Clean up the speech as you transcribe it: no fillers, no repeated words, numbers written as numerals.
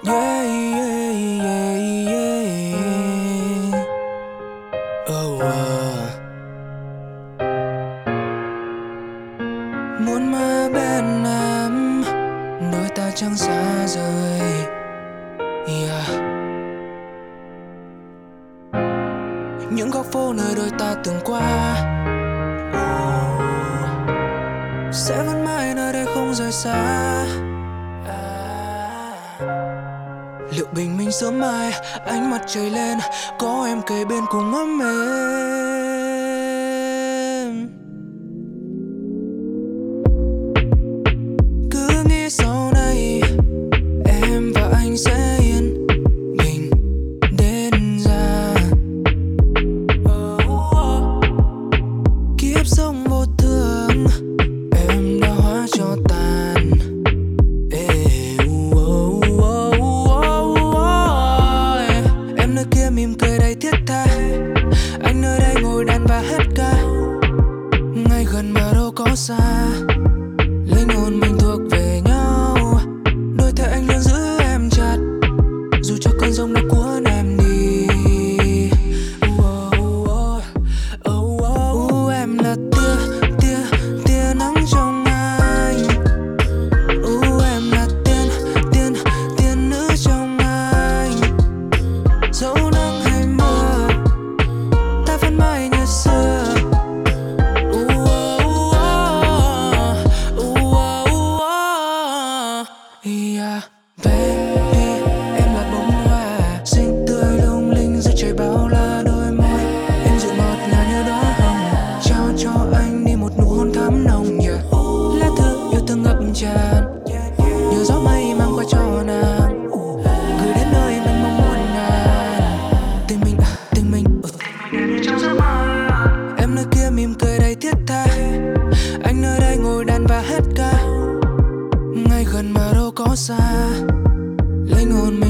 Yeah, yeah, yeah, yeah. Oh, muốn mơ bên em, đôi ta chẳng xa rời. Yeah. Những góc phố nơi đôi ta từng qua, sẽ vẫn mãi nơi đây không rời xa. Liệu bình minh sớm mai, ánh mặt trời lên, có em kề bên cùng ấm êm. Cứ nghĩ sau này em và anh sẽ yên bình đến già. Kiếp sống vô thường em đã hóa cho tàn. Em nơi kia mỉm cười đầy thiết tha, anh nơi đây ngồi đàn và hát ca. Ngay gần mà đâu có xa, linh hồn mình thuộc về nhau. Đôi tay anh luôn giữ em chặt, dù cho cơn giông đã cuốn em đi. Em là tia nắng trong anh. Em là tiên nữ trong anh. Dẫu nắng hay mưa, ta vẫn mãi như xưa. Yeah, baby, em là bông hoa xinh tươi lung linh giữa trời bao la. Đôi môi em dịu ngọt ngào như đóa hồng, trao cho anh đi một nụ hôn thắm nồng. Yeah. Lá thư yêu thương ngập tràn, nhờ gió mây mang qua cho nàng, gửi đến nơi mênh mông muôn ngàn. Tình mình trong giấc mơ. Em nơi kia mỉm cười đầy thiết tha, anh nơi đây ngồi đàn và hát ca. Ngay gần mà đâu có xa, linh hồn mình